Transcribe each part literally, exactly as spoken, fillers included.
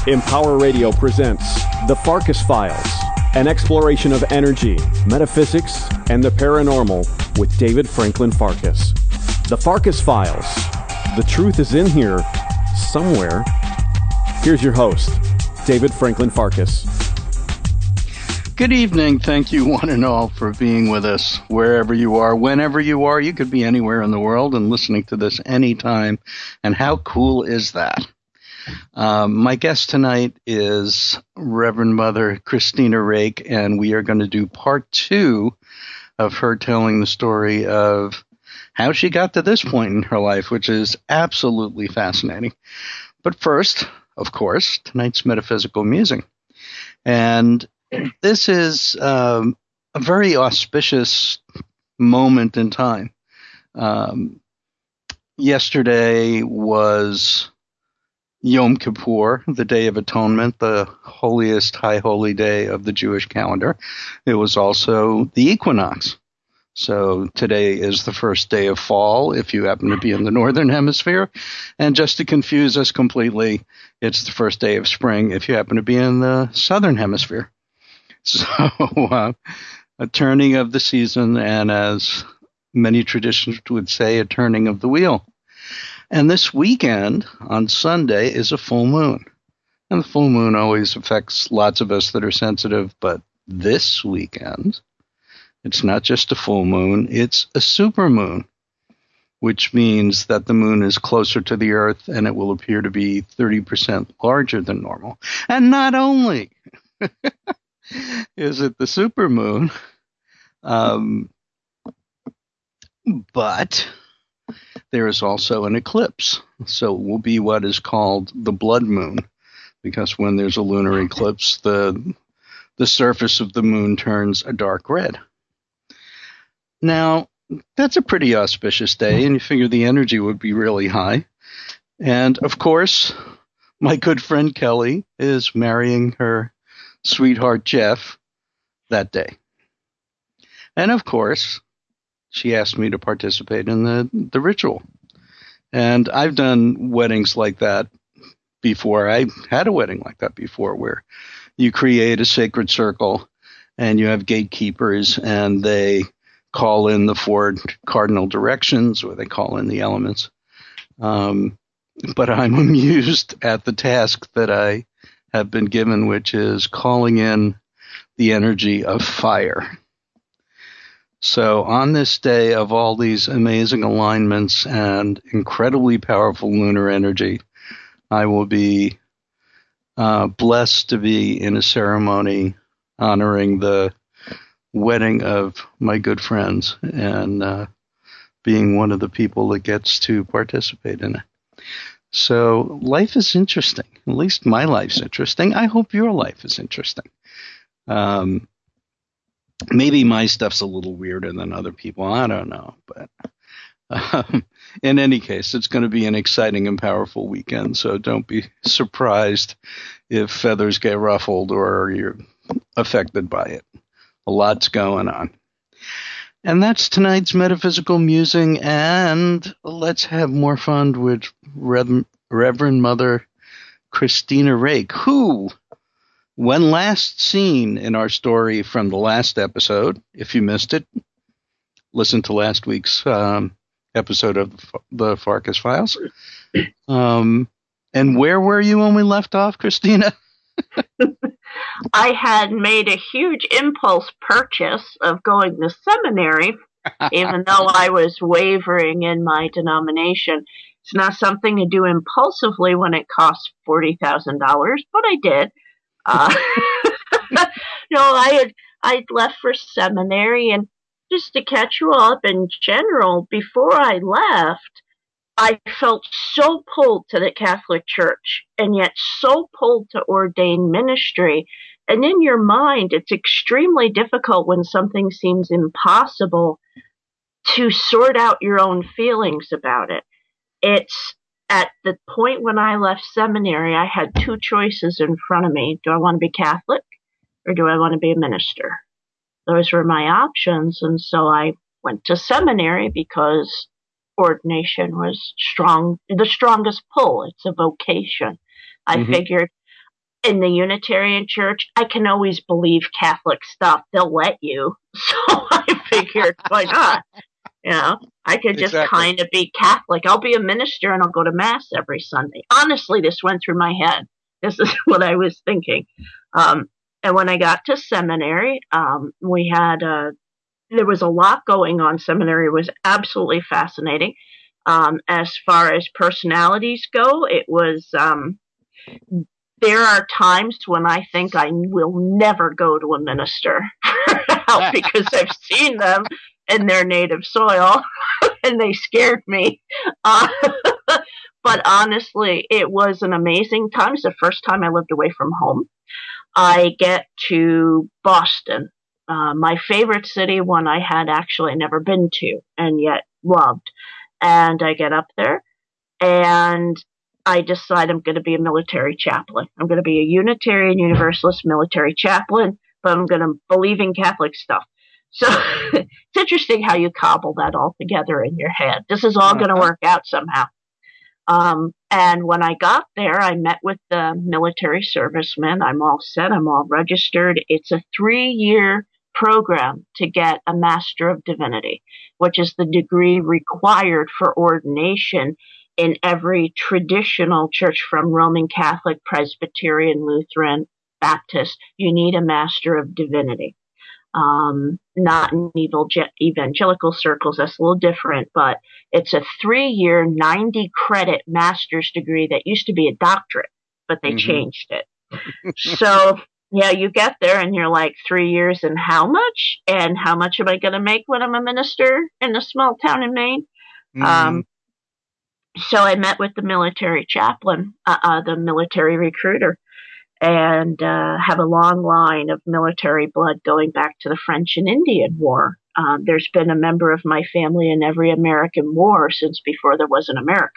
Empower Radio presents The Farkas Files, an exploration of energy, metaphysics, and the paranormal with David Franklin Farkas. The Farkas Files. The truth is in here somewhere. Here's your host, David Franklin Farkas. Good evening. Thank you, one and all, for being with us wherever you are, whenever you are. You could be anywhere in the world and listening to this anytime. And how cool is that? Um, my guest tonight is Reverend Mother Christina Rake, and we are going to do part two of her telling the story of how she got to this point in her life, which is absolutely fascinating. But first, of course, tonight's metaphysical musing. And this is um, a very auspicious moment in time. Um, yesterday was Yom Kippur, the Day of Atonement, the holiest high holy day of the Jewish calendar. It was also the equinox. So today is the first day of fall if you happen to be in the northern hemisphere. And just to confuse us completely, it's the first day of spring if you happen to be in the southern hemisphere. So uh, a turning of the season, and as many traditions would say, a turning of the wheel. And this weekend, on Sunday, is a full moon. And the full moon always affects lots of us that are sensitive, but this weekend, it's not just a full moon, it's a supermoon, which means that the moon is closer to the Earth and it will appear to be thirty percent larger than normal. And not only is it the supermoon, um, but there is also an eclipse. So it will be what is called the blood moon, because when there's a lunar eclipse, the the surface of the moon turns a dark red. Now, that's a pretty auspicious day, and you figure the energy would be really high. And, of course, my good friend Kelly is marrying her sweetheart Jeff that day. And, of course, she asked me to participate in the, the ritual. And I've done weddings like that before. I had a wedding like that before, where you create a sacred circle and you have gatekeepers, and they call in the four cardinal directions, or they call in the elements. Um, but I'm amused at the task that I have been given, which is calling in the energy of fire. So on this day of all these amazing alignments and incredibly powerful lunar energy, I will be uh, blessed to be in a ceremony honoring the wedding of my good friends, and uh, being one of the people that gets to participate in it. So life is interesting. At least my life's interesting. I hope your life is interesting. Um, maybe my stuff's a little weirder than other people. I don't know. But um, in any case, it's going to be an exciting and powerful weekend. So don't be surprised if feathers get ruffled or you're affected by it. A lot's going on. And that's tonight's metaphysical musing, and let's have more fun with Rev- Reverend Mother Christina Rake, who, when last seen in our story from the last episode, if you missed it, listen to last week's um, episode of the Farkas Files. Um, and where were you when we left off, Christina? I had made a huge impulse purchase of going to seminary, even though I was wavering in my denomination. It's not something to do impulsively when it costs forty thousand dollars, but I did. Uh, no, I had I'd left for seminary, and just to catch you all up in general, before I left, I felt so pulled to the Catholic Church, and yet so pulled to ordained ministry. And in your mind, it's extremely difficult when something seems impossible to sort out your own feelings about it. It's at the point when I left seminary, I had two choices in front of me. Do I want to be Catholic, or do I want to be a minister? Those were my options, and so I went to seminary because ordination was strong, the strongest pull. It's a vocation. I mm-hmm. figured in the Unitarian Church, I can always believe Catholic stuff. They'll let you. So I figured, why not? You know, I could just Exactly. kind of be Catholic. I'll be a minister and I'll go to Mass every Sunday. Honestly, this went through my head. This is what I was thinking. Um, and when I got to seminary, um, we had, uh, there was a lot going on. Seminary was absolutely fascinating. Um, as far as personalities go, it was, um, there are times when I think I will never go to a minister because I've seen them in their native soil and they scared me. Uh, but honestly, it was an amazing time. It's the first time I lived away from home. I get to Boston, uh, my favorite city, one I had actually never been to and yet loved. And I get up there and I decide I'm going to be a military chaplain. I'm going to be a Unitarian Universalist military chaplain, but I'm going to believe in Catholic stuff. So it's interesting how you cobble that all together in your head. This is all uh-huh. going to work out somehow. Um, and when I got there, I met with the military servicemen. I'm all set. I'm all registered. It's a three-year program to get a Master of Divinity, which is the degree required for ordination in every traditional church from Roman Catholic, Presbyterian, Lutheran, Baptist. You need a Master of Divinity. Um, not in evangelical circles, that's a little different, but it's a three-year, ninety credit master's degree that used to be a doctorate, but they mm-hmm. changed it. So, yeah, you get there and you're like, three years and how much? And how much am I going to make when I'm a minister in a small town in Maine? Mm-hmm. Um, so I met with the military chaplain, uh, uh the military recruiter, and uh, have a long line of military blood going back to the French and Indian War. Um, there's been a member of my family in every American war since before there was an America.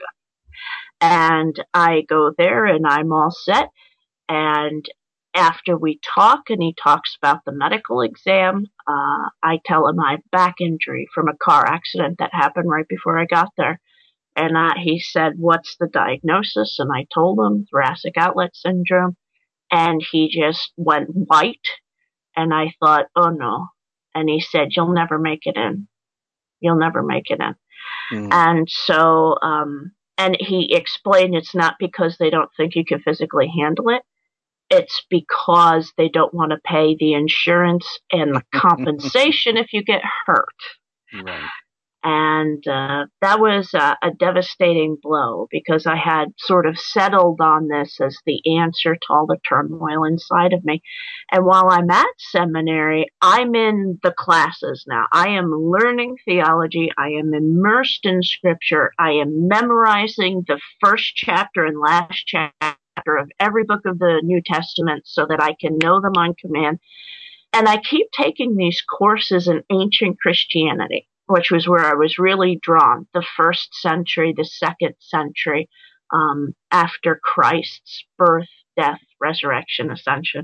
And I go there and I'm all set. And after we talk and he talks about the medical exam, uh, I tell him I have back injury from a car accident that happened right before I got there. And uh, he said, what's the diagnosis? And I told him thoracic outlet syndrome. And he just went white. And I thought, oh no. And he said, you'll never make it in. You'll never make it in. Mm. And so, um, and he explained it's not because they don't think you can physically handle it. It's because they don't want to pay the insurance and the compensation if you get hurt. Right. And uh, that was uh, a devastating blow because I had sort of settled on this as the answer to all the turmoil inside of me. And while I'm at seminary, I'm in the classes now. I am learning theology. I am immersed in scripture. I am memorizing the first chapter and last chapter of every book of the New Testament so that I can know them on command. And I keep taking these courses in ancient Christianity, which was where I was really drawn, the first century, the second century, um, after Christ's birth, death, resurrection, ascension.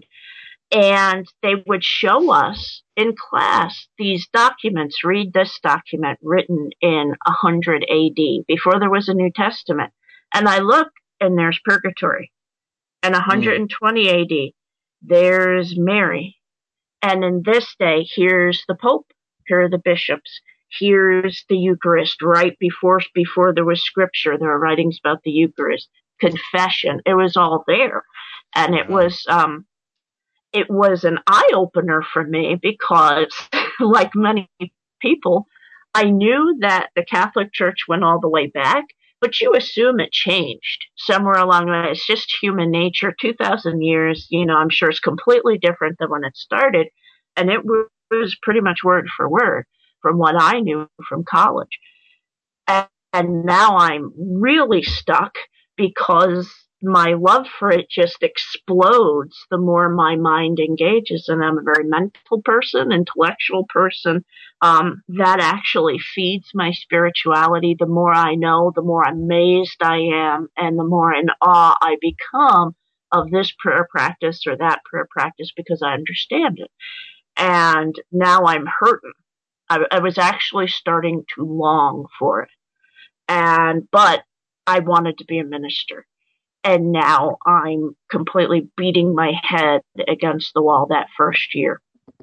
And they would show us in class these documents. Read this document written in one hundred A D, before there was a New Testament. And I look, and there's purgatory. And one hundred twenty mm. A D, there's Mary. And in this day, here's the Pope, here are the bishops. Here's the Eucharist right before before there was scripture. There are writings about the Eucharist, confession. It was all there. And it was um it was an eye-opener for me because, like many people, I knew that the Catholic Church went all the way back, but you assume it changed somewhere along the way. It's just human nature. two thousand years, you know, I'm sure it's completely different than when it started. And it was pretty much word for word from what I knew from college. And, and now I'm really stuck because my love for it just explodes the more my mind engages. And I'm a very mental person, intellectual person. Um, that actually feeds my spirituality. The more I know, the more amazed I am, and the more in awe I become of this prayer practice or that prayer practice because I understand it. And now I'm hurting. I, I was actually starting to long for it. And, but I wanted to be a minister. And now I'm completely beating my head against the wall that first year.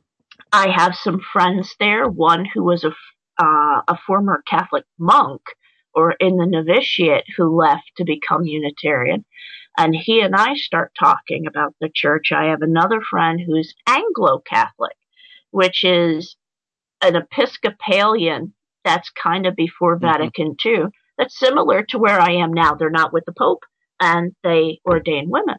I have some friends there, one who was a, uh, a former Catholic monk or in the novitiate who left to become Unitarian. And he and I start talking about the church. I have another friend who's Anglo-Catholic, which is an Episcopalian that's kind of before mm-hmm. Vatican two. That's similar to where I am now. They're not with the Pope, and they ordain women.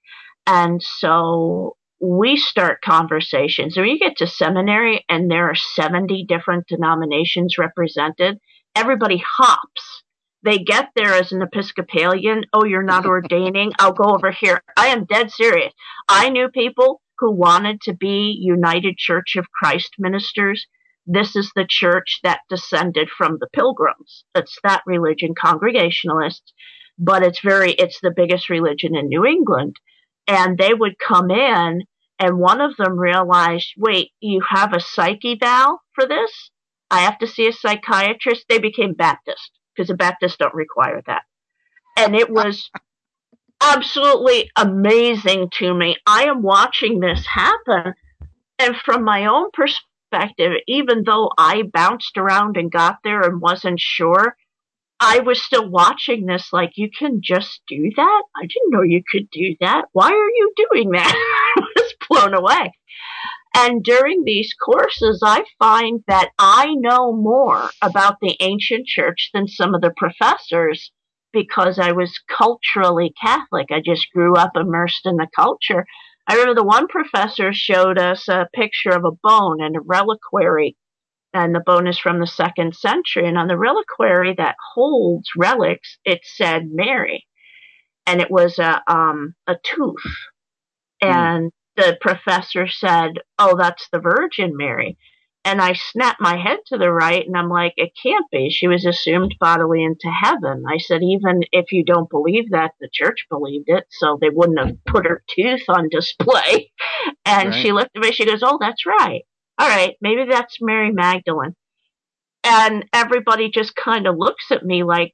And so we start conversations. When you get to seminary and there are seventy different denominations represented, everybody hops. They get there as an Episcopalian. Oh, you're not ordaining? I'll go over here. I am dead serious. I knew people who wanted to be United Church of Christ ministers. This is the church that descended from the Pilgrims. It's that religion, Congregationalists, but it's very, it's the biggest religion in New England. And they would come in, and one of them realized, wait, you have a psych eval for this? I have to see a psychiatrist. They became Baptist, because the Baptists don't require that. And it was absolutely amazing to me. I am watching this happen, and from my own perspective, even though I bounced around and got there and wasn't sure, I was still watching this like, you can just do that? I didn't know you could do that. Why are you doing that? I was blown away. And during these courses, I find that I know more about the ancient church than some of the professors because I was culturally Catholic. I just grew up immersed in the culture. I remember the one professor showed us a picture of a bone and a reliquary, and the bone is from the second century. And on the reliquary that holds relics, it said Mary, and it was a um, a tooth. And mm. the professor said, "Oh, that's the Virgin Mary." And I snapped my head to the right, and I'm like, it can't be. She was assumed bodily into heaven. I said, even if you don't believe that, the church believed it, so they wouldn't have put her tooth on display. And right. She looked at me, she goes, "Oh, that's right. All right, maybe that's Mary Magdalene." And everybody just kind of looks at me like,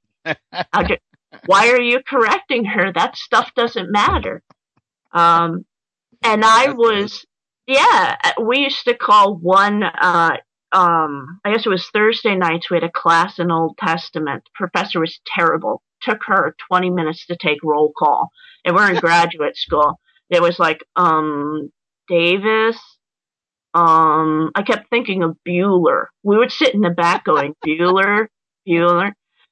why are you correcting her? That stuff doesn't matter. Um, and I was... Yeah, we used to call one, uh, um, I guess it was Thursday nights, we had a class in Old Testament. The professor was terrible. Took her twenty minutes to take roll call. And we're in graduate school. It was like, um, Davis, um, I kept thinking of Bueller. We would sit in the back going, Bueller, Bueller.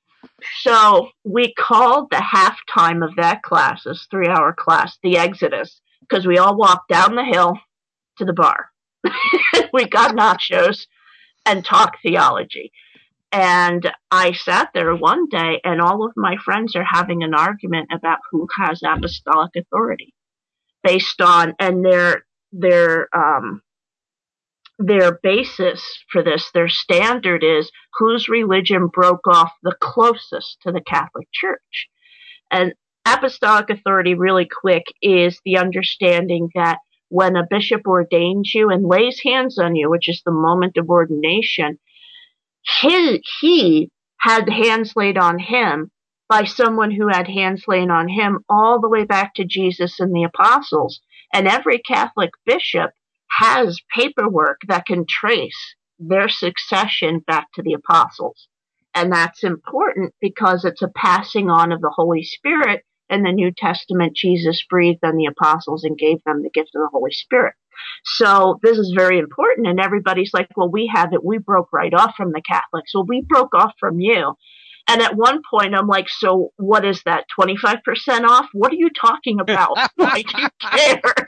So we called the halftime of that class, this three-hour class, the Exodus, because we all walked down the hill to the bar. We got nachos and talked theology. And I sat there one day, and all of my friends are having an argument about who has apostolic authority based on, and their their um their basis for this, their standard is whose religion broke off the closest to the Catholic Church. And apostolic authority, really quick, is the understanding that when a bishop ordains you and lays hands on you, which is the moment of ordination, he, he had hands laid on him by someone who had hands laid on him all the way back to Jesus and the apostles. And every Catholic bishop has paperwork that can trace their succession back to the apostles. And that's important because it's a passing on of the Holy Spirit. In the New Testament, Jesus breathed on the apostles and gave them the gift of the Holy Spirit. So this is very important. And everybody's like, well, we have it. We broke right off from the Catholics. Well, we broke off from you. And at one point, I'm like, so what is that, twenty-five percent off? What are you talking about? I do care.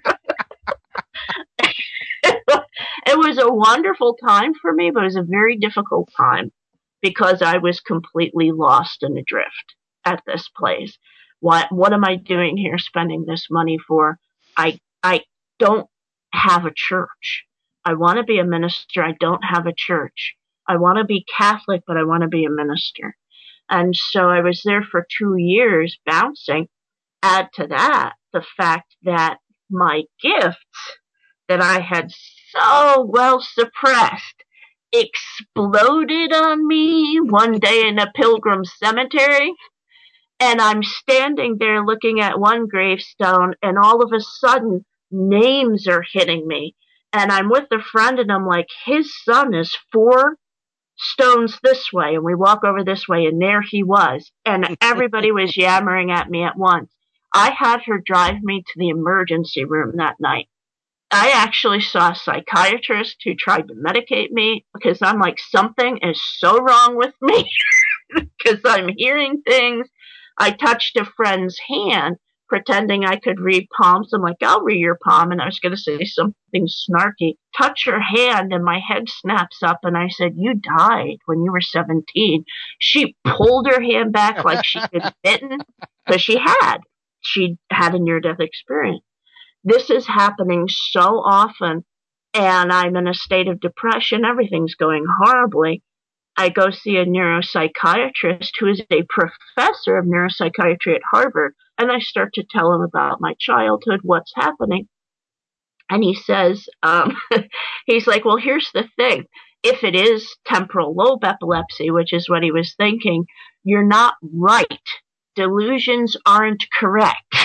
It was a wonderful time for me, but it was a very difficult time because I was completely lost and adrift at this place. What what am I doing here spending this money for? I I don't have a church. I want to be a minister. I don't have a church. I want to be Catholic, but I want to be a minister. And so I was there for two years bouncing. Add to that the fact that my gifts that I had so well suppressed exploded on me one day in a pilgrim cemetery. And I'm standing there looking at one gravestone, and all of a sudden, names are hitting me. And I'm with a friend, and I'm like, his son is four stones this way. And we walk over this way, and there he was. And everybody was yammering at me at once. I had her drive me to the emergency room that night. I actually saw a psychiatrist who tried to medicate me because I'm like, something is so wrong with me because I'm hearing things. I touched a friend's hand, pretending I could read palms. I'm like, I'll read your palm. And I was going to say something snarky. Touch her hand, and my head snaps up. And I said, you died when you were seventeen. She pulled her hand back like she'd been bitten, because she had. She had a near-death experience. This is happening so often, and I'm in a state of depression. Everything's going horribly. I go see a neuropsychiatrist who is a professor of neuropsychiatry at Harvard, and I start to tell him about my childhood, what's happening. And he says, um, he's like, well, here's the thing. If it is temporal lobe epilepsy, which is what he was thinking, you're not right. Delusions aren't correct.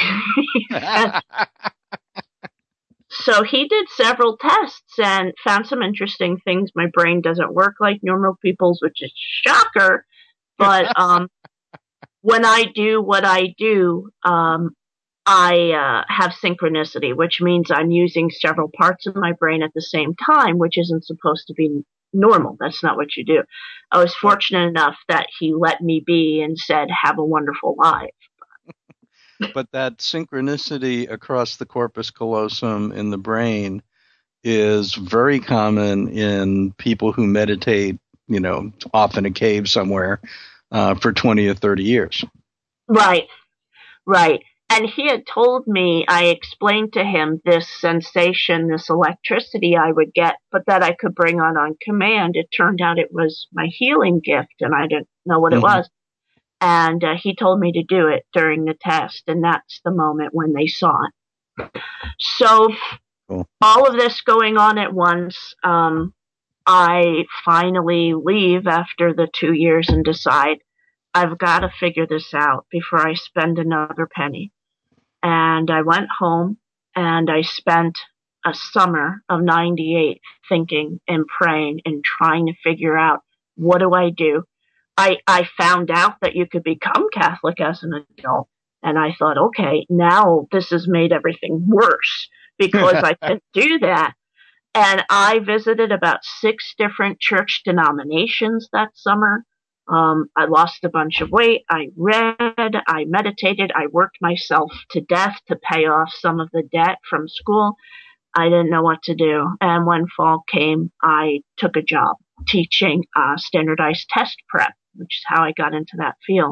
So he did several tests and found some interesting things. My brain doesn't work like normal people's, which is shocker. But um, when I do what I do, um, I uh, have synchronicity, which means I'm using several parts of my brain at the same time, which isn't supposed to be normal. That's not what you do. I was fortunate enough that he let me be and said, have a wonderful life. But that synchronicity across the corpus callosum in the brain is very common in people who meditate, you know, off in a cave somewhere uh, for twenty or thirty years. Right, right. And he had told me, I explained to him this sensation, this electricity I would get, but that I could bring on on command. It turned out it was my healing gift, and I didn't know what mm-hmm. it was. And uh, he told me to do it during the test, and that's the moment when they saw it. So cool. All of this going on at once, um, I finally leave after the two years and decide I've got to figure this out before I spend another penny. And I went home, and I spent a summer of ninety-eight thinking and praying and trying to figure out, what do I do? I, I found out that you could become Catholic as an adult. And I thought, okay, now this has made everything worse because I can do that. And I visited about six different church denominations that summer. Um, I lost a bunch of weight. I read, I meditated, I worked myself to death to pay off some of the debt from school. I didn't know what to do. And when fall came, I took a job teaching uh, standardized test prep, which is how I got into that field.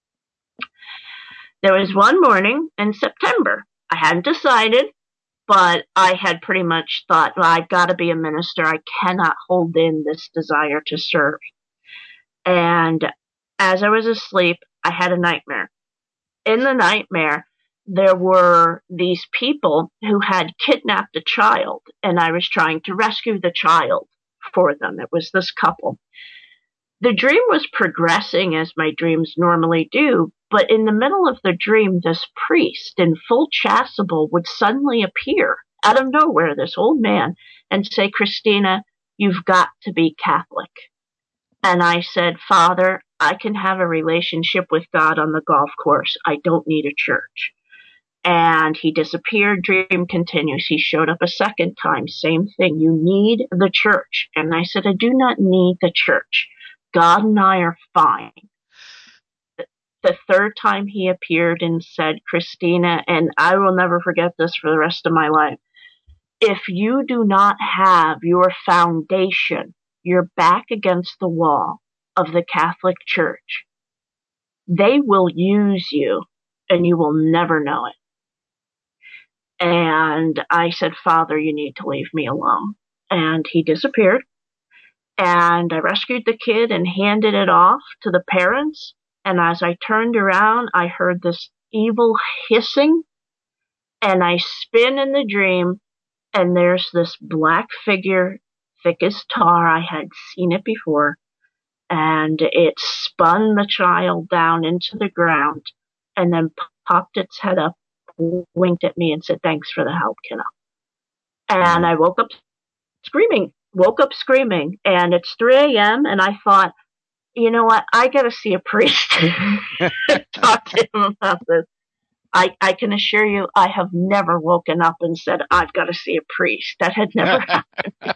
There was one morning in September. I hadn't decided, but I had pretty much thought, well, I've got to be a minister. I cannot hold in this desire to serve. And as I was asleep, I had a nightmare. In the nightmare, there were these people who had kidnapped a child, and I was trying to rescue the child for them. It was this couple. The dream was progressing as my dreams normally do, but in the middle of the dream, this priest in full chasuble would suddenly appear out of nowhere, this old man, and say, Christina, you've got to be Catholic. And I said, Father, I can have a relationship with God on the golf course. I don't need a church. And he disappeared. Dream continues. He showed up a second time. Same thing. You need the church. And I said, I do not need the church. God and I are fine. The third time he appeared and said, Christina, and I will never forget this for the rest of my life, if you do not have your foundation, your back against the wall of the Catholic Church, they will use you and you will never know it. And I said, Father, you need to leave me alone. And he disappeared. And I rescued the kid and handed it off to the parents. And as I turned around, I heard this evil hissing. And I spin in the dream, and there's this black figure, thick as tar. I had seen it before. And it spun the child down into the ground. and then popped its head up, winked at me, and said, "Thanks for the help, kiddo." And I woke up screaming, woke up screaming, and it's three a.m. and I thought, you know what? I got to see a priest. Talk to him about this. I, I can assure you, I have never woken up and said, I've got to see a priest. That had never happened.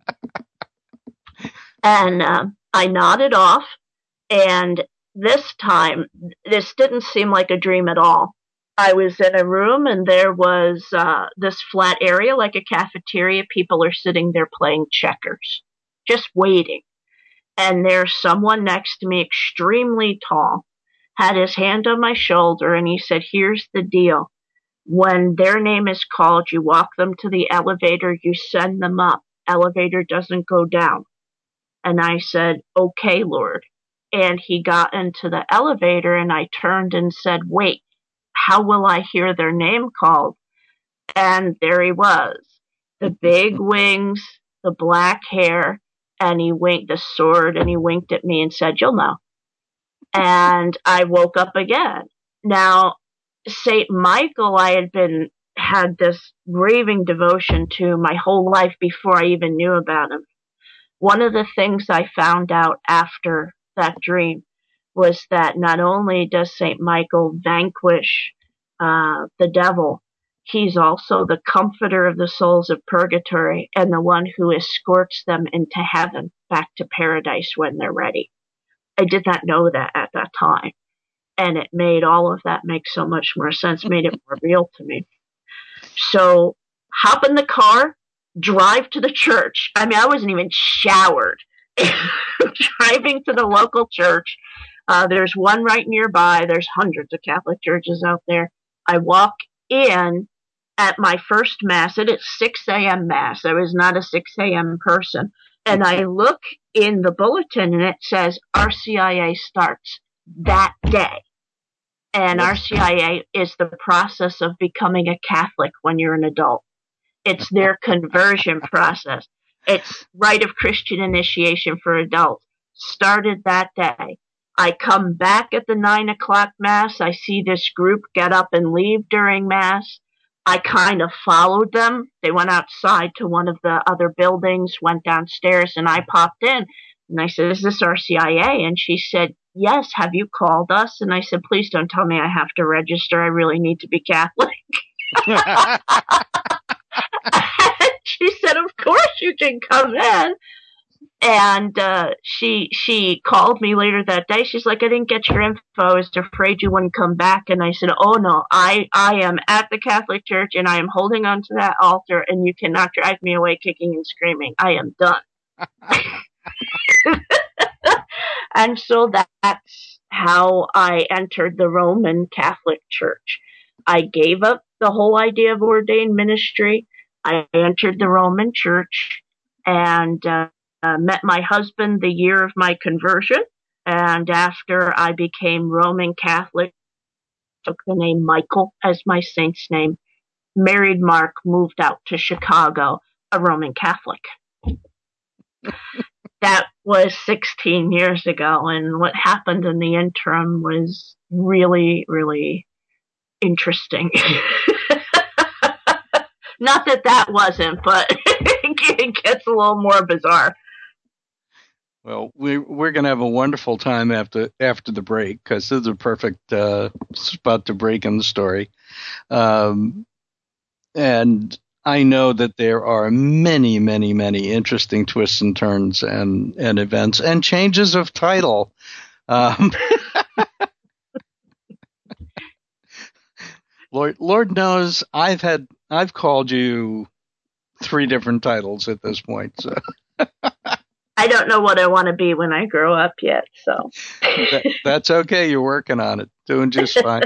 And um, I nodded off, and this time, this didn't seem like a dream at all. I was in a room, and there was uh, this flat area, like a cafeteria. People are sitting there playing checkers, just waiting. And there's someone next to me, extremely tall, had his hand on my shoulder, and he said, "Here's the deal. When their name is called, you walk them to the elevator, you send them up. Elevator doesn't go down." And I said, "Okay, Lord." And he got into the elevator, and I turned and said, "Wait, how will I hear their name called?" And there he was, the big wings, the black hair, and he winked the sword, and he winked at me and said, "You'll know." And I woke up again. Now, Saint Michael, I had been, had this raving devotion to my whole life before I even knew about him. One of the things I found out after that dream was that not only does Saint Michael vanquish uh, the devil, he's also the comforter of the souls of purgatory and the one who escorts them into heaven, back to paradise when they're ready. I did not know that at that time. And it made all of that make so much more sense, made it more real to me. So hop in the car, drive to the church. I mean, I wasn't even showered. Driving to the local church. Uh, there's one right nearby. There's hundreds of Catholic churches out there. I walk in at my first Mass. It is six a.m. Mass. I was not a six a.m. person. And I look in the bulletin, and it says R C I A starts that day. And R C I A is the process of becoming a Catholic when you're an adult. It's their conversion process. It's rite of Christian initiation for adults. Started that day. I come back at the nine o'clock Mass. I see this group get up and leave during Mass. I kind of followed them. They went outside to one of the other buildings, went downstairs, and I popped in. And I said, "Is this R C I A?" And she said, "Yes, have you called us?" And I said, "Please don't tell me I have to register. I really need to be Catholic." She said, "Of course you can come in." And uh, she she called me later that day. She's like, "I didn't get your info. I was afraid you wouldn't come back." And I said, "Oh, no, I, I am at the Catholic Church, and I am holding on to that altar, and you cannot drive me away kicking and screaming. I am done." And so that, that's how I entered the Roman Catholic Church. I gave up the whole idea of ordained ministry. I entered the Roman Church and uh, uh, met my husband the year of my conversion. And after I became Roman Catholic, took the name Michael as my saint's name, married Mark, moved out to Chicago, a Roman Catholic. That was sixteen years ago, and what happened in the interim was really, really interesting. Not that that wasn't, but it gets a little more bizarre. Well, we, we're going to have a wonderful time after after the break, because this is a perfect uh, spot to break in the story. Um, and I know that there are many, many, many interesting twists and turns and, and events and changes of title. Um, Lord, Lord knows I've had I've called you three different titles at this point. So. I don't know what I want to be when I grow up yet. So that, that's okay. You're working on it, doing just fine.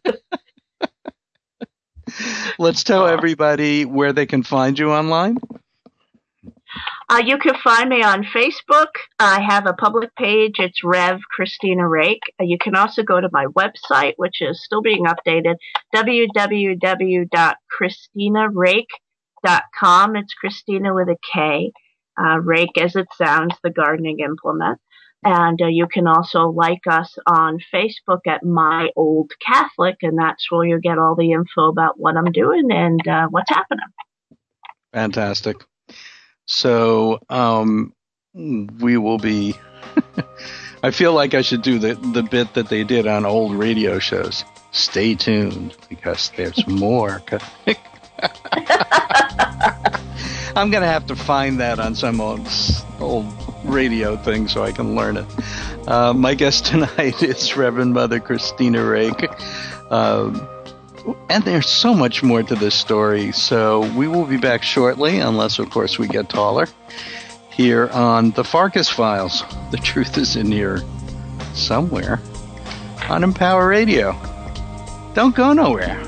Let's tell everybody where they can find you online. Uh, you can find me on Facebook. I have a public page. It's Rev Christina Rake. Uh, you can also go to my website, which is still being updated, w w w dot christina rake dot com. It's Christina with a K. Uh, rake, as it sounds, the gardening implement. And uh, you can also like us on Facebook at My Old Catholic, and that's where you'll get all the info about what I'm doing and uh, what's happening. Fantastic. So um, we will be... I feel like I should do the, the bit that they did on old radio shows. Stay tuned, because there's more. I'm going to have to find that on some old, old radio thing so I can learn it. Uh, my guest tonight is Reverend Mother Christina Rake. Uh, and there's so much more to this story, so we will be back shortly, unless, of course, we get taller, here on The Farkas Files. The truth is in here somewhere on Empower Radio. Don't go nowhere.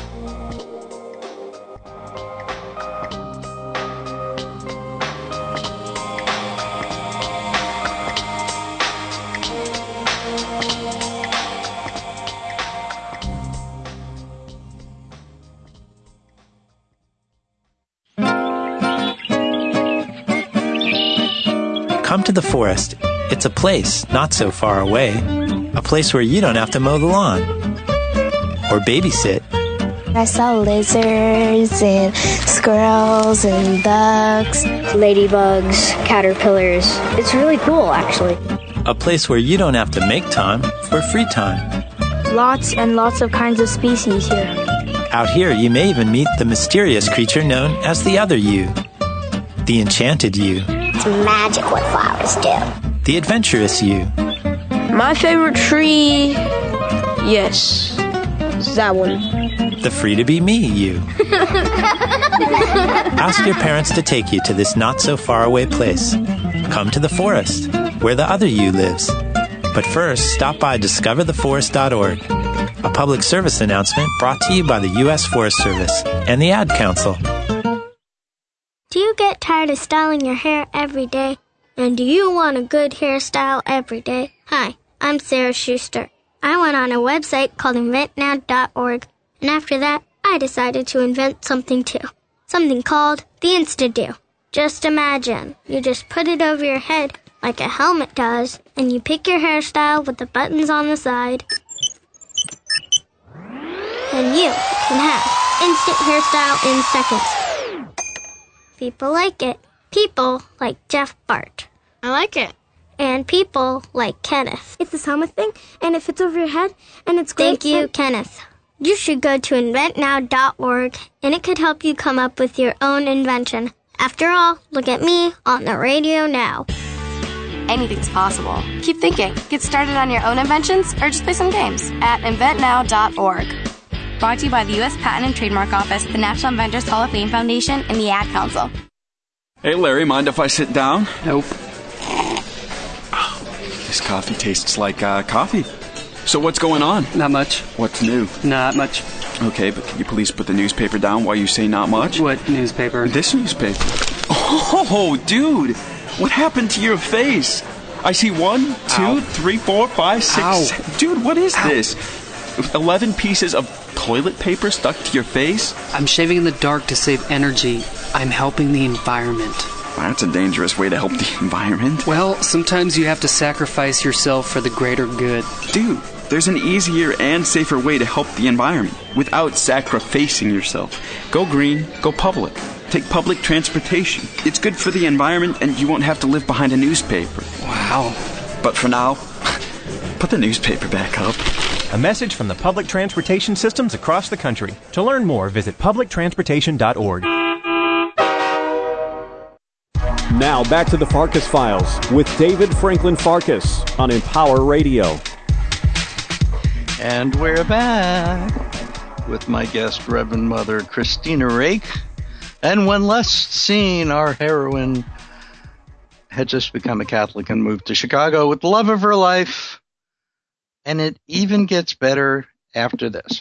Come to the forest. It's a place not so far away. A place where you don't have to mow the lawn or babysit. I saw lizards and squirrels and ducks, ladybugs, caterpillars. It's really cool, actually. A place where you don't have to make time for free time. Lots and lots of kinds of species here. Out here, you may even meet the mysterious creature known as the other you. The enchanted you. It's magic what flowers do. The adventurous you. My favorite tree, yes, it's that one. The free-to-be-me you. Ask your parents to take you to this not-so-far-away place. Come to the forest, where the other you lives. But first, stop by discover the forest dot org, a public service announcement brought to you by the U S Forest Service and the Ad Council. Do you get tired of styling your hair every day? And do you want a good hairstyle every day? Hi, I'm Sarah Schuster. I went on a website called invent now dot org, and after that, I decided to invent something too. Something called the Insta-Do. Just imagine, you just put it over your head like a helmet does, and you pick your hairstyle with the buttons on the side. And you can have instant hairstyle in seconds. People like it. People like Jeff Bart. I like it. And people like Kenneth. It's this helmet thing, and it fits over your head, and it's great. Thank you, Kenneth. You should go to invent now dot org, and it could help you come up with your own invention. After all, look at me on the radio now. Anything's possible. Keep thinking. Get started on your own inventions, or just play some games at invent now dot org. Brought to you by the U S Patent and Trademark Office, the National Inventors Hall of Fame Foundation, and the Ad Council. Hey, Larry, mind if I sit down? Nope. This coffee tastes like uh, coffee. So what's going on? Not much. What's new? Not much. Okay, but can you please put the newspaper down while you say not much? What newspaper? This newspaper. Oh, dude! What happened to your face? I see one, two, Ow. three, four, five, six... Ow. Seven. Dude, what is Ow. this? Eleven pieces of toilet paper stuck to your face? I'm shaving in the dark to save energy. I'm helping the environment. That's a dangerous way to help the environment. Well, sometimes you have to sacrifice yourself for the greater good. Dude, there's an easier and safer way to help the environment without sacrificing yourself. Go green, go public. Take public transportation. It's good for the environment and you won't have to live behind a newspaper. Wow. But for now, put the newspaper back up. A message from the public transportation systems across the country. To learn more, visit public transportation dot org. Now back to the Farkas Files with David Franklin Farkas on Empower Radio. And we're back with my guest, Reverend Mother Christina Rake. And when last seen, our heroine had just become a Catholic and moved to Chicago with the love of her life. And it even gets better after this.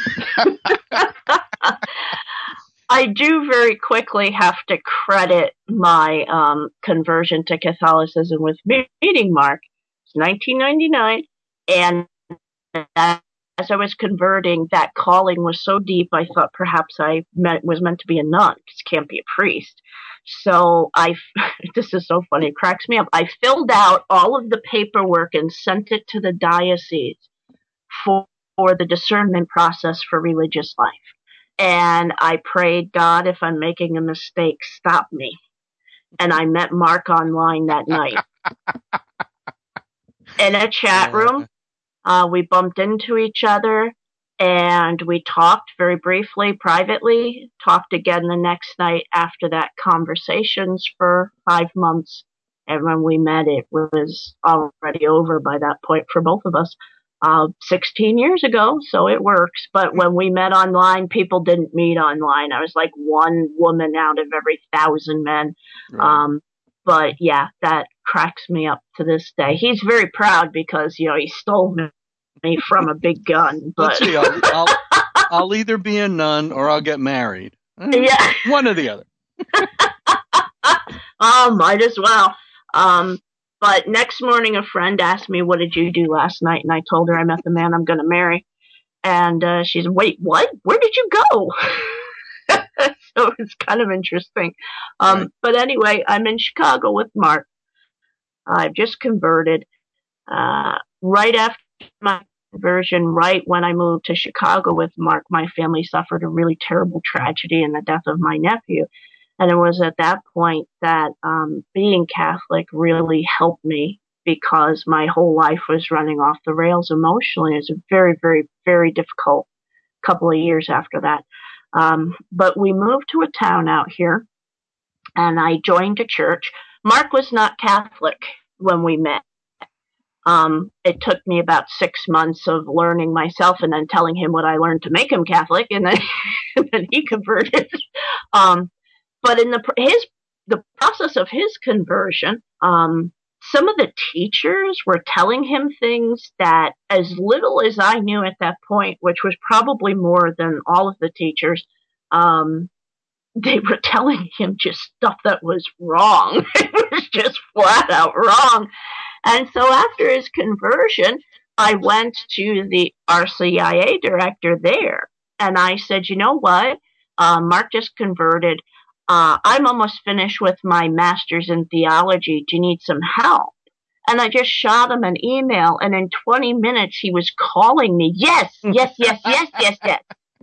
I do very quickly have to credit my um, conversion to Catholicism with Meeting Mark. It's nineteen ninety-nine, and that as I was converting, that calling was so deep, I thought perhaps I meant, was meant to be a nun, because can't be a priest. So I, this is so funny, it cracks me up. I filled out all of the paperwork and sent it to the diocese for, for the discernment process for religious life. And I prayed, God, if I'm making a mistake, stop me. And I met Mark online that night. In a chat room, uh, we bumped into each other, and we talked very briefly, privately, talked again the next night after that, conversations for five months. And when we met, it was already over by that point for both of us. Uh, sixteen years ago, so it works. But when we met online, people didn't meet online. I was like one woman out of every thousand men. Right. Um, but yeah, that cracks me up to this day. He's very proud because, you know, he stole me from a big gun. But Let's see, I'll, I'll, I'll either be a nun or I'll get married. Yeah. One or the other. Oh, might as well. Um, But next morning, a friend asked me, what did you do last night? And I told her I met the man I'm going to marry. And uh, she's, wait, what? Where did you go? So it's kind of interesting. Um, right. But anyway, I'm in Chicago with Mark. I've just converted. Uh, right after my conversion, right when I moved to Chicago with Mark, my family suffered a really terrible tragedy in the death of my nephew. And it was at that point that um, being Catholic really helped me, because my whole life was running off the rails emotionally. It was a very, very, very difficult couple of years after that. Um, but we moved to a town out here, and I joined a church. Mark was not Catholic when we met. Um, it took me about six months of learning myself and then telling him what I learned to make him Catholic, and then, and then he converted. Um, But in the his the process of his conversion, um, some of the teachers were telling him things that, as little as I knew at that point, which was probably more than all of the teachers, um, they were telling him just stuff that was wrong. It was just flat out wrong. And so after his conversion, I went to the R C I A director there, and I said, you know what? Uh, Mark just converted. Uh, I'm almost finished with my master's in theology. Do you need some help? And I just shot him an email, and in twenty minutes he was calling me. Yes, yes, yes, yes, yes, yes.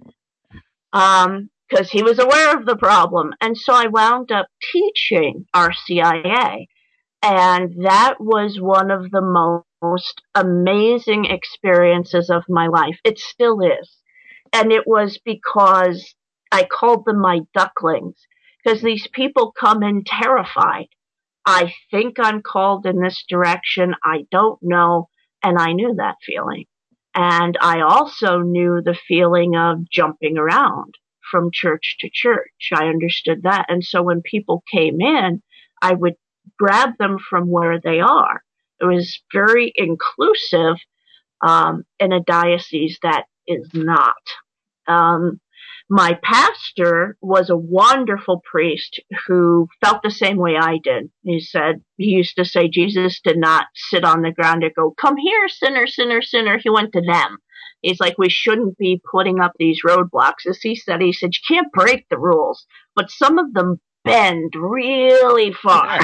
Um, because he was aware of the problem. And so I wound up teaching R C I A. And that was one of the most amazing experiences of my life. It still is. And it was because I called them my ducklings. Because these people come in terrified. I think I'm called in this direction. I don't know. And I knew that feeling. And I also knew the feeling of jumping around from church to church. I understood that. And so when people came in, I would grab them from where they are. It was very inclusive um, in a diocese that is not. Um, My pastor was a wonderful priest who felt the same way I did. He said, he used to say Jesus did not sit on the ground and go, come here, sinner, sinner, sinner. He went to them. He's like, we shouldn't be putting up these roadblocks. As he said, he said, you can't break the rules, but some of them bend really far.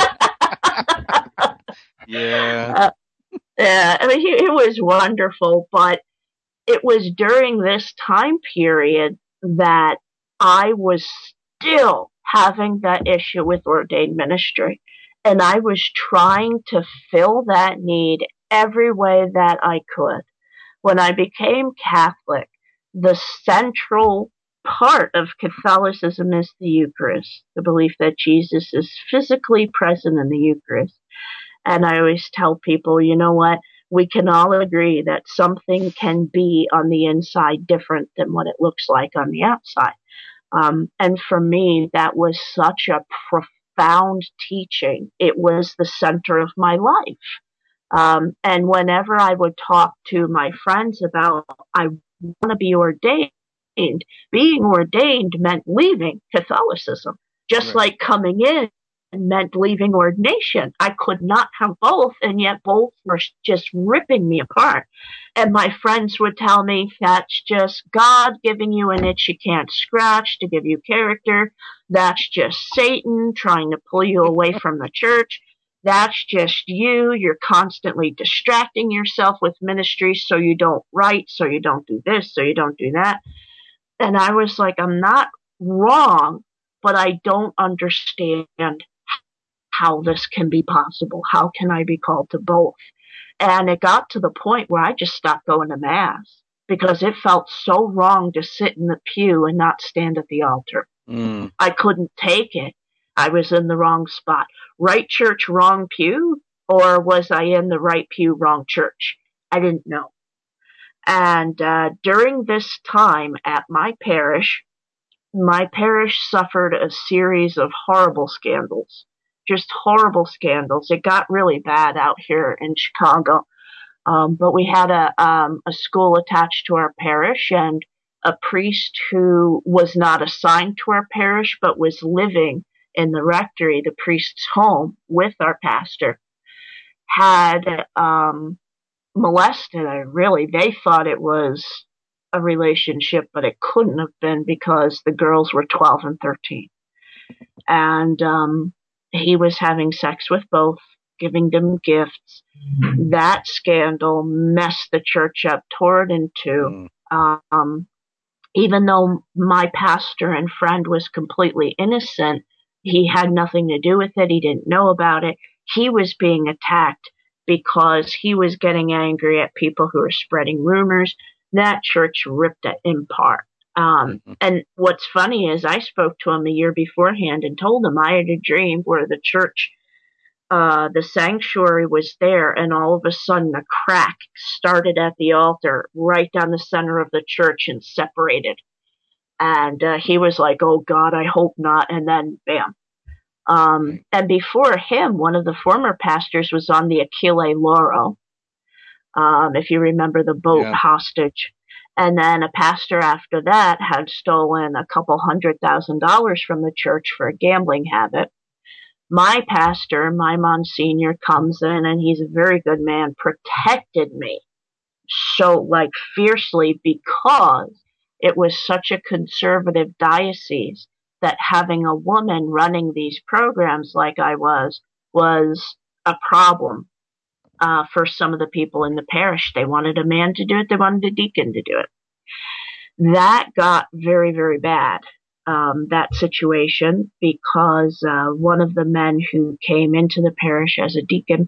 Yeah. Uh, yeah, I mean, he, it was wonderful, but it was during this time period that I was still having that issue with ordained ministry. And I was trying to fill that need every way that I could. When I became Catholic, the central part of Catholicism is the Eucharist, the belief that Jesus is physically present in the Eucharist. And I always tell people, you know what? We can all agree that something can be on the inside different than what it looks like on the outside. Um, and for me, that was such a profound teaching. It was the center of my life. Um, and whenever I would talk to my friends about, I want to be ordained, being ordained meant leaving Catholicism, just right. like coming in meant leaving ordination. I could not have both, and yet both were just ripping me apart. And my friends would tell me that's just God giving you an itch you can't scratch to give you character. That's just Satan trying to pull you away from the church. That's just you. You're constantly distracting yourself with ministry so you don't write, so you don't do this, so you don't do that. And I was like, I'm not wrong, but I don't understand how this can be possible. How can I be called to both? And it got to the point where I just stopped going to Mass because it felt so wrong to sit in the pew and not stand at the altar. Mm. I couldn't take it. I was in the wrong spot. Right church, wrong pew? Or was I in the right pew, wrong church? I didn't know. And uh, during this time at my parish, my parish suffered a series of horrible scandals. Just horrible scandals. It got really bad out here in Chicago. Um, but we had a, um, a school attached to our parish, and a priest who was not assigned to our parish, but was living in the rectory, the priest's home, with our pastor, had um, molested her. Really, they thought it was a relationship, but it couldn't have been because the girls were twelve and thirteen. And um, he was having sex with both, giving them gifts. That scandal messed the church up, tore it in two. Um, even though my pastor and friend was completely innocent, he had nothing to do with it. He didn't know about it. He was being attacked because he was getting angry at people who were spreading rumors. That church ripped it in part. Um, and what's funny is I spoke to him a year beforehand and told him I had a dream where the church, uh, the sanctuary was there, and all of a sudden a crack started at the altar right down the center of the church and separated. And uh, he was like, oh God, I hope not. And then bam. Um, and before him, one of the former pastors was on the Achille Lauro. Um, if you remember the boat yeah. hostage. And then a pastor after that had stolen a couple hundred thousand dollars from the church for a gambling habit. My pastor, my Monsignor, comes in, and he's a very good man, protected me so like fiercely because it was such a conservative diocese that having a woman running these programs like I was, was a problem. Uh, for some of the people in the parish. They wanted a man to do it. They wanted a deacon to do it. That got very, very bad, um, that situation, because uh, one of the men who came into the parish as a deacon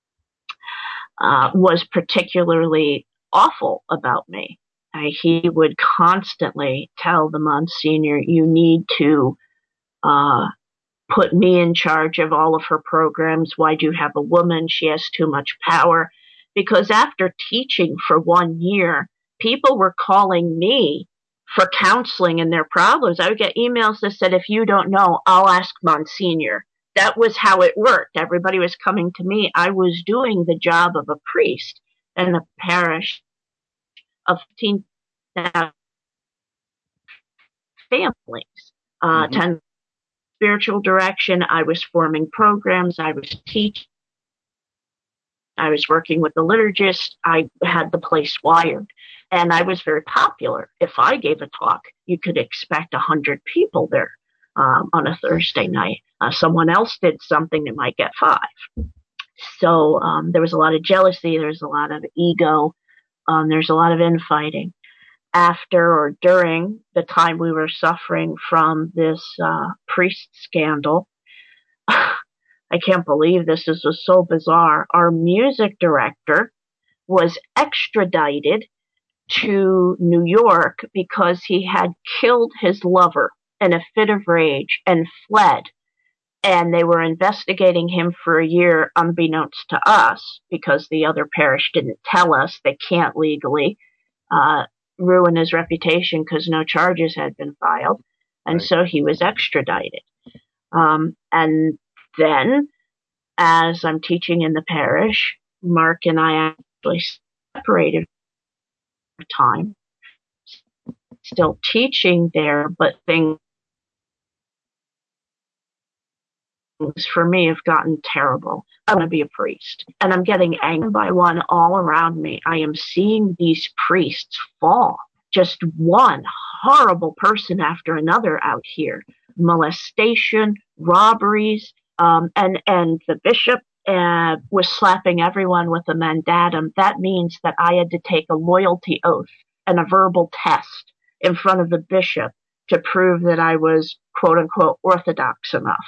uh, was particularly awful about me. Uh, he would constantly tell the Monsignor, you need to uh put me in charge of all of her programs. Why do you have a woman? She has too much power. Because after teaching for one year, people were calling me for counseling in their problems. I would get emails that said, if you don't know, I'll ask Monsignor. That was how it worked. Everybody was coming to me. I was doing the job of a priest in the parish of fifteen thousand families, uh, mm-hmm. ten spiritual direction. I was forming programs. I was teaching. I was working with the liturgist. I had the place wired, and I was very popular. If I gave a talk, you could expect a hundred people there um, on a Thursday night. Uh, someone else did something that might get five. So um, there was a lot of jealousy. There's a lot of ego. Um, there's a lot of infighting. After or during the time we were suffering from this uh, priest scandal, I can't believe this. This was so bizarre. Our music director was extradited to New York because he had killed his lover in a fit of rage and fled. And they were investigating him for a year unbeknownst to us because the other parish didn't tell us. They can't legally uh, ruin his reputation because no charges had been filed. And right. So he was extradited. Um, and then, as I'm teaching in the parish, Mark and I actually separated for time, still teaching there, but things for me have gotten terrible. I want to be a priest, and I'm getting angry by one all around me. I am seeing these priests fall, just one horrible person after another out here. Molestation, robberies, um, and, and the bishop uh, was slapping everyone with a mandatum. That means that I had to take a loyalty oath and a verbal test in front of the bishop to prove that I was, quote unquote, orthodox enough.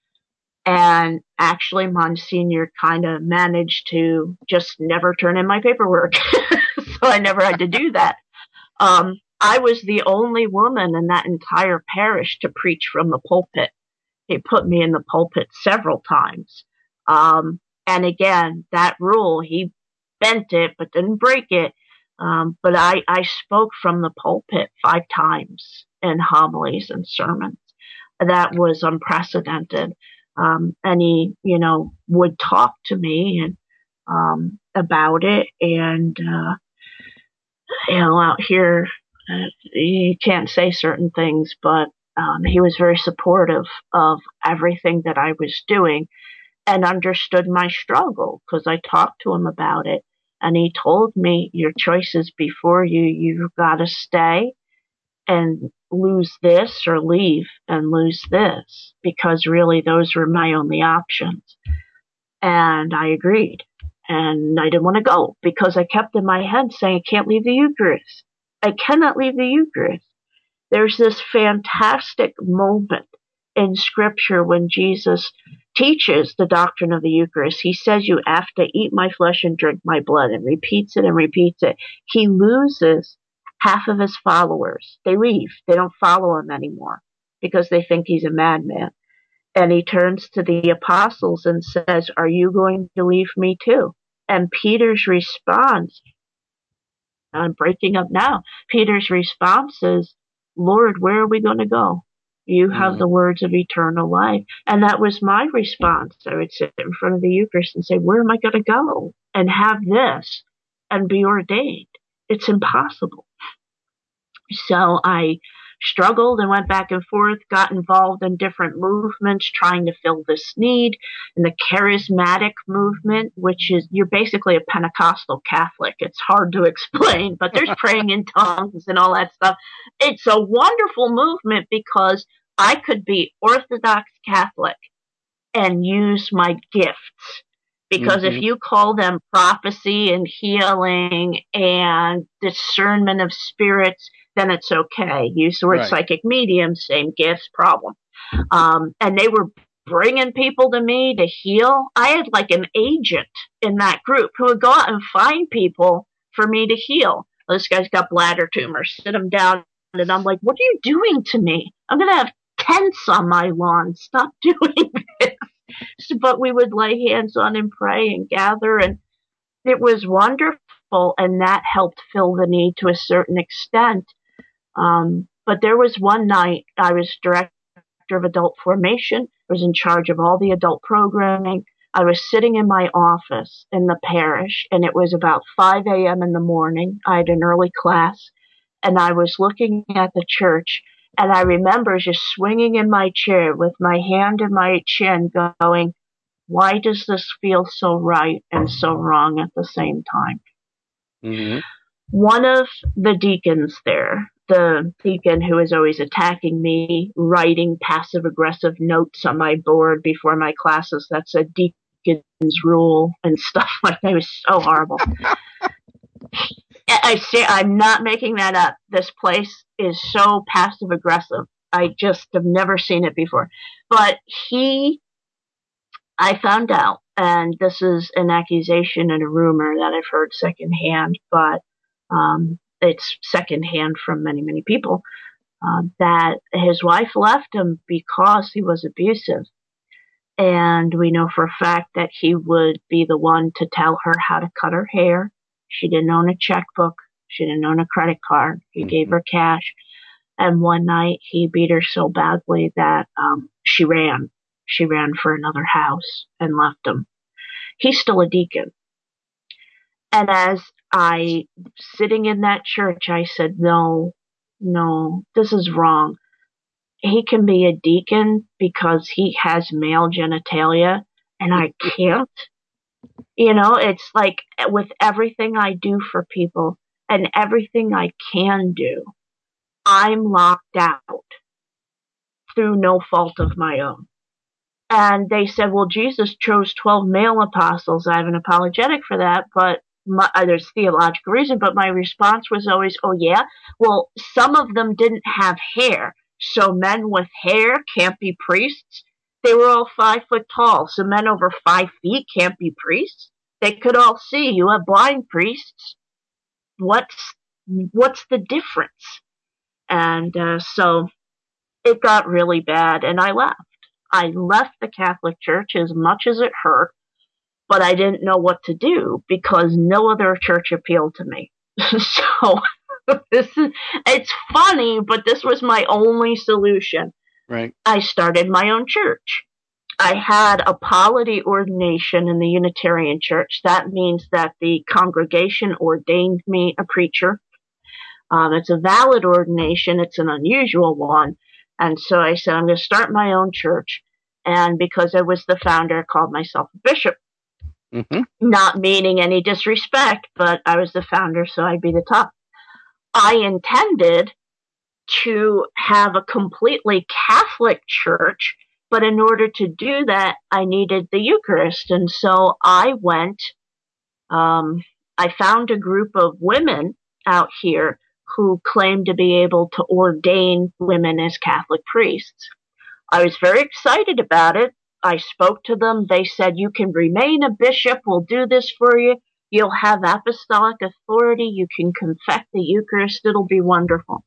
And actually, Monsignor kind of managed to just never turn in my paperwork. So I never had to do that. Um, I was the only woman in that entire parish to preach from the pulpit. He put me in the pulpit several times. Um, and again, that rule, he bent it, but didn't break it. Um, but I, I spoke from the pulpit five times in homilies and sermons. That was unprecedented. Um, and he, you know, would talk to me and, um, about it. And, uh, you know, out here, uh, you can't say certain things, but, um, he was very supportive of everything that I was doing and understood my struggle because I talked to him about it. And he told me, your choice is before you. You've got to stay and lose this or leave and lose this, because really those were my only options. And I agreed. And I didn't want to go because I kept in my head saying, I can't leave the Eucharist. I cannot leave the Eucharist. There's this fantastic moment in Scripture when Jesus teaches the doctrine of the Eucharist. He says, you have to eat my flesh and drink my blood, and repeats it and repeats it. He loses half of his followers. They leave. They don't follow him anymore because they think he's a madman. And he turns to the apostles and says, are you going to leave me too? And Peter's response, I'm breaking up now. Peter's response is, Lord, where are we going to go? You have mm-hmm. the words of eternal life. And that was my response. I would sit in front of the Eucharist and say, where am I going to go and have this and be ordained? It's impossible. So I struggled and went back and forth, got involved in different movements, trying to fill this need. In the charismatic movement, which is, you're basically a Pentecostal Catholic. It's hard to explain, but there's praying in tongues and all that stuff. It's a wonderful movement because I could be Orthodox Catholic and use my gifts. Because mm-hmm. if you call them prophecy and healing and discernment of spirits, then it's okay. Use the word right. psychic medium, same gifts, problem. Um, and they were bringing people to me to heal. I had like an agent in that group who would go out and find people for me to heal. Well, this guy's got bladder tumors. Sit him down. And I'm like, what are you doing to me? I'm going to have tents on my lawn. Stop doing this. So, but we would lay hands on and pray and gather. And it was wonderful. And that helped fill the need to a certain extent. Um, but there was one night I was director of adult formation. I was in charge of all the adult programming. I was sitting in my office in the parish, and it was about five a.m. in the morning. I had an early class, and I was looking at the church, and I remember just swinging in my chair with my hand in my chin going, why does this feel so right and so wrong at the same time? Mm-hmm. One of the deacons there, the deacon who is always attacking me, writing passive-aggressive notes on my board before my classes. That's a deacon's rule and stuff like that. It was so horrible. I say, I'm not making that up. This place is so passive-aggressive. I just have never seen it before. But he, I found out, and this is an accusation and a rumor that I've heard secondhand, but um, it's secondhand from many, many people, uh, that his wife left him because he was abusive. And we know for a fact that he would be the one to tell her how to cut her hair. She didn't own a checkbook. She didn't own a credit card. He mm-hmm. gave her cash. And one night he beat her so badly that um, she ran. She ran for another house and left him. He's still a deacon. And as I, sitting in that church, I said, no, no, this is wrong. he can be a deacon because he has male genitalia and I can't. You know, it's like with everything I do for people and everything I can do, I'm locked out through no fault of my own. And they said, well, Jesus chose twelve male apostles. I have an apologetic for that, but my, uh, there's theological reason. But my response was always, oh, yeah, well, some of them didn't have hair. So men with hair can't be priests. They were all five foot tall. So men over five feet can't be priests. They could all see. You have blind priests. What's, what's the difference? And uh, so it got really bad, and I left. I left the Catholic Church as much as it hurt, but I didn't know what to do because no other church appealed to me. So this is, it's funny, but this was my only solution. Right. I started my own church. I had a polity ordination in the Unitarian Church. That means that the congregation ordained me a preacher. Um, it's a valid ordination. It's an unusual one. And so I said, I'm going to start my own church. And because I was the founder, I called myself a bishop. Mm-hmm. Not meaning any disrespect, but I was the founder, so I'd be the top. I intended to have a completely Catholic church, but in order to do that, I needed the Eucharist. And so I went, um, I found a group of women out here who claimed to be able to ordain women as Catholic priests. I was very excited about it. I spoke to them. They said, you can remain a bishop. We'll do this for you. You'll have apostolic authority. You can confect the Eucharist. It'll be wonderful.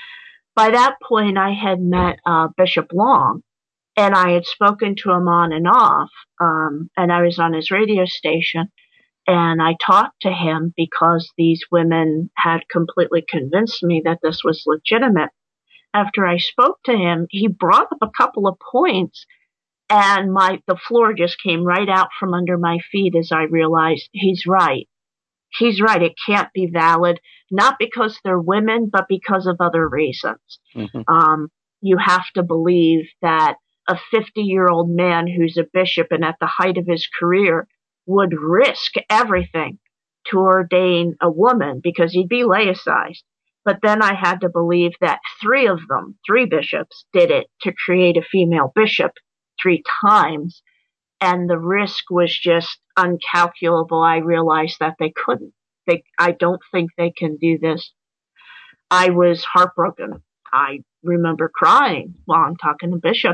By that point, I had met uh, Bishop Long, and I had spoken to him on and off, um, and I was on his radio station. And I talked to him because these women had completely convinced me that this was legitimate. After I spoke to him, he brought up a couple of points, and my the floor just came right out from under my feet as I realized he's right. He's right. It can't be valid, not because they're women, but because of other reasons. Mm-hmm. Um, you have to believe that a fifty-year-old man who's a bishop and at the height of his career would risk everything to ordain a woman because he'd be laicized. But then I had to believe that three of them, three bishops, did it to create a female bishop three times. And the risk was just uncalculable. I realized that they couldn't. They, I don't think they can do this. I was heartbroken. I remember crying while I'm talking to Bishop.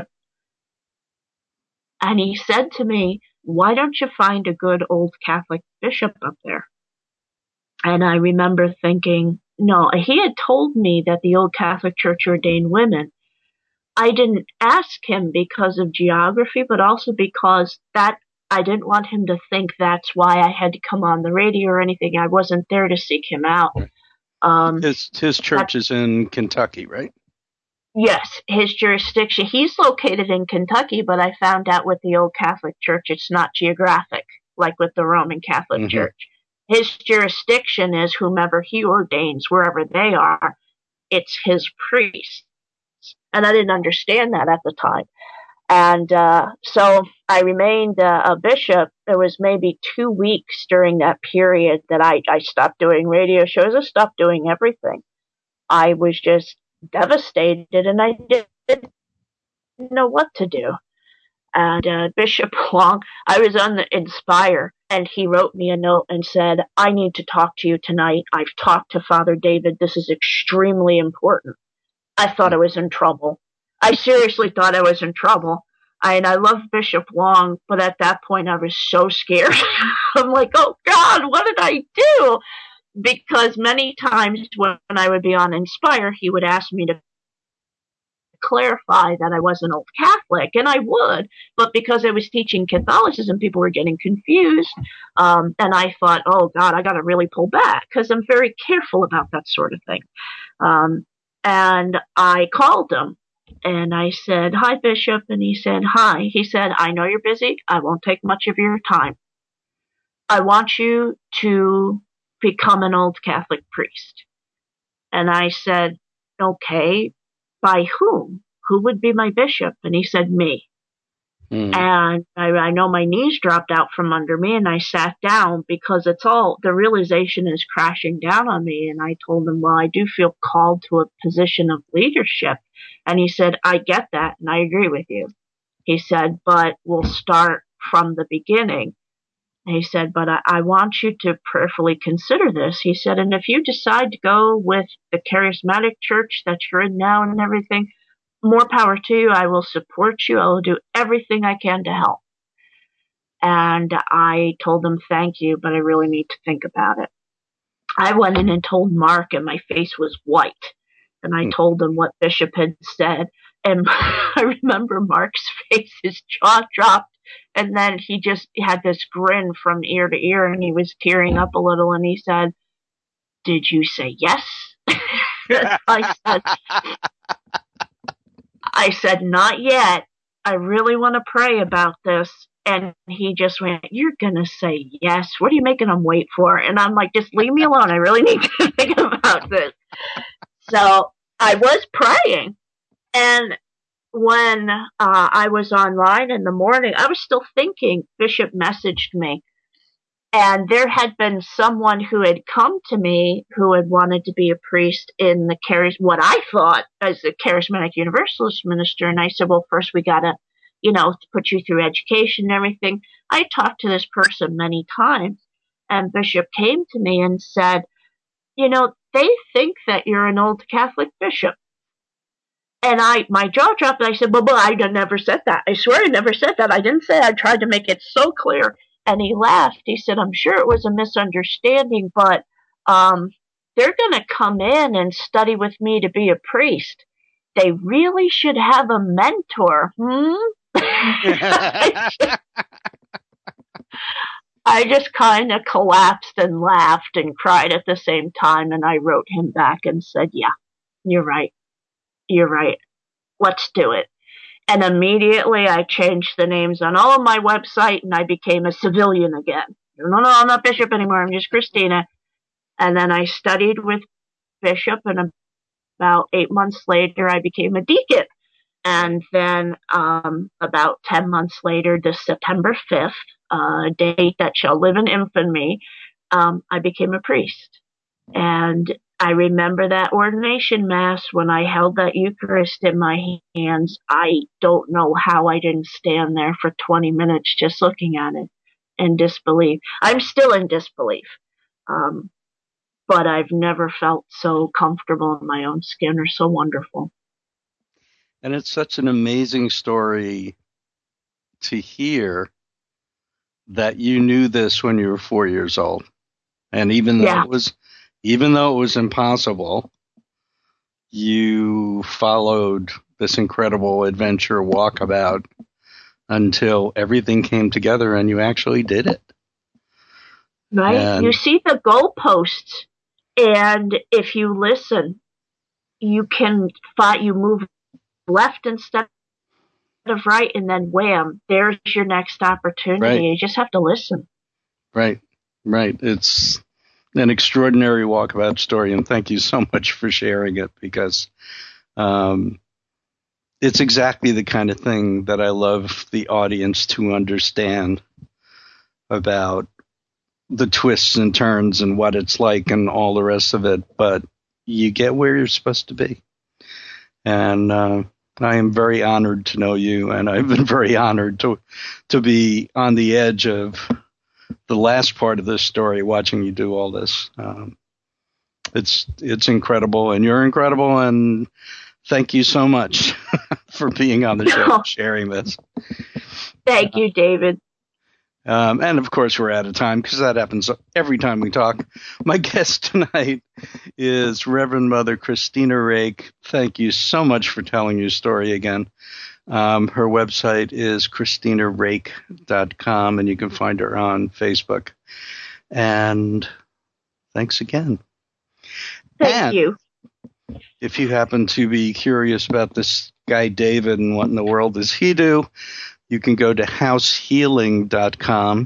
And he said to me, why don't you find a good old Catholic bishop up there? And I remember thinking, no, he had told me that the old Catholic Church ordained women. I didn't ask him because of geography, but also because that I didn't want him to think that's why I had to come on the radio or anything. I wasn't there to seek him out. Um, his his church is in Kentucky, right? Yes, his jurisdiction. He's located in Kentucky, but I found out with the old Catholic Church, it's not geographic like with the Roman Catholic mm-hmm. Church. His jurisdiction is whomever he ordains, wherever they are, it's his priests. And I didn't understand that at the time. And uh, so I remained uh, a bishop. It was maybe two weeks during that period that I, I stopped doing radio shows. I stopped doing everything. I was just devastated, and I didn't know what to do. And uh, Bishop Long, I was on the Inspire, and he wrote me a note and said, I need to talk to you tonight. I've talked to Father David. This is extremely important. I thought I was in trouble. I seriously thought I was in trouble. I, and I love Bishop Long, but at that point I was so scared. I'm like, oh God, what did I do? Because many times when I would be on Inspire, he would ask me to clarify that I was an old Catholic, and I would, but because I was teaching Catholicism, people were getting confused, um, and I thought, oh God, I got to really pull back, because I'm very careful about that sort of thing. Um, and I called him, and I said, hi, Bishop, and he said, hi. He said, I know you're busy. I won't take much of your time. I want you to become an old Catholic priest. And I said, okay, by whom? who would be my bishop? And he said, me. Mm. And I, I know my knees dropped out from under me, and I sat down because it's all, the realization is crashing down on me. And I told him, well, I do feel called to a position of leadership. And he said, I get that, and I agree with you. He said, but we'll start from the beginning. And he said, but I, I want you to prayerfully consider this. He said, and if you decide to go with the charismatic church that you're in now and everything, more power to you. I will support you. I will do everything I can to help. And I told him, thank you, but I really need to think about it. I went in and told Mark, and my face was white. And I told him what Bishop had said. And I remember Mark's face, his jaw dropped. And then he just had this grin from ear to ear, and he was tearing up a little. And he said, did you say yes? I said, I said, not yet. I really want to pray about this. And he just went, you're going to say yes. What are you making him wait for? And I'm like, just leave me alone. I really need to think about this. So I was praying. And when uh, I was online in the morning, I was still thinking. Bishop messaged me. And there had been someone who had come to me who had wanted to be a priest in the charis, what I thought as a charismatic universalist minister. And I said, well, first we got to, you know, put you through education and everything. I talked to this person many times, and Bishop came to me and said, you know, they think that you're an old Catholic bishop. And I, my jaw dropped, and I said, well, well, I never said that. I swear I never said that. I didn't say. I tried to make it so clear. And he laughed. He said, I'm sure it was a misunderstanding, but um, they're going to come in and study with me to be a priest. They really should have a mentor. Hmm? I just, I just kind of collapsed and laughed and cried at the same time. And I wrote him back and said, yeah, you're right. You're right. Let's do it. And immediately I changed the names on all of my website, and I became a civilian again. No, no, I'm not Bishop anymore. I'm just Christina. And then I studied with Bishop, and about eight months later, I became a deacon. And then um, about ten months later, this September fifth, a uh, date that shall live in infamy, um, I became a priest. And I remember that ordination mass when I held that Eucharist in my hands. I don't know how I didn't stand there for twenty minutes just looking at it in disbelief. I'm still in disbelief. Um, but I've never felt so comfortable in my own skin or so wonderful. And it's such an amazing story to hear that you knew this when you were four years old. And even though yeah. it was Even though it was impossible, you followed this incredible adventure walkabout until everything came together and you actually did it. Right? And you see the goalposts, and if you listen, you can fight, you move left instead of right, and then wham, there's your next opportunity. Right. You just have to listen. Right, right. It's an extraordinary walkabout story, and thank you so much for sharing it, because um, it's exactly the kind of thing that I love the audience to understand about the twists and turns and what it's like and all the rest of it, but you get where you're supposed to be. And uh, I am very honored to know you, and I've been very honored to to be on the edge of the last part of this story, watching you do all this. Um, it's it's incredible, and you're incredible, and thank you so much for being on the show and sharing this. Thank you, David. Um, and, of course, we're out of time, because that happens every time we talk. My guest tonight is Reverend Mother Christina Rake. Thank you so much for telling your story again. Um, her website is christina rake dot com, and you can find her on Facebook. And thanks again. Thank and you. If you happen to be curious about this guy David and what in the world does he do, you can go to house healing dot com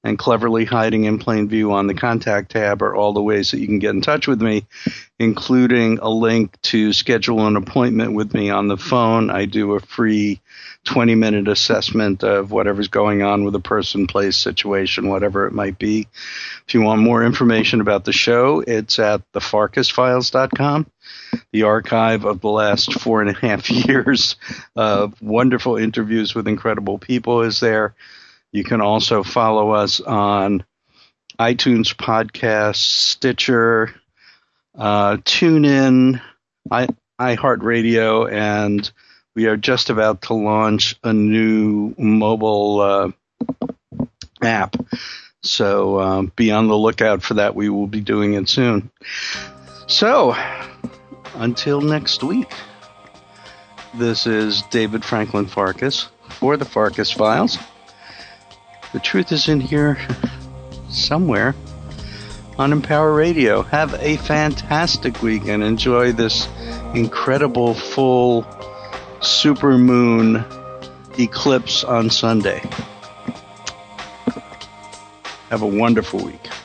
and cleverly hiding in plain view on the contact tab are all the ways that you can get in touch with me, including a link to schedule an appointment with me on the phone. I do a free twenty-minute assessment of whatever's going on with a person, place, situation, whatever it might be. If you want more information about the show, it's at the farkas files dot com. The archive of the last four and a half years of wonderful interviews with incredible people is there. You can also follow us on iTunes Podcasts, Stitcher, uh, TuneIn, I, iHeartRadio, and we are just about to launch a new mobile uh, app. So um, be on the lookout for that. We will be doing it soon. So until next week, this is David Franklin Farkas for the Farkas Files. The truth is in here somewhere on Empower Radio. Have a fantastic week and enjoy this incredible full supermoon eclipse on Sunday. Have a wonderful week.